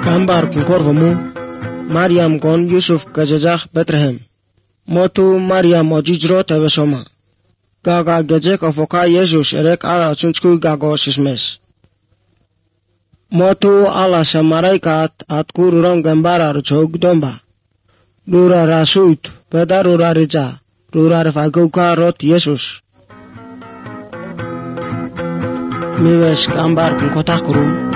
Gambar korvamu Maryam kon Yusuf gajajah Bethlehem. Motu Maryam ojijro tevesoma. Gaga gejek ofoka Yesus erek ala sunchku gago sismes. Motu ala samaraikat atku rurong gambara ruchog domba. Rura rasut peda rura reja. Rura refaguka rot Yesus. Miwes gambar kotak kuru.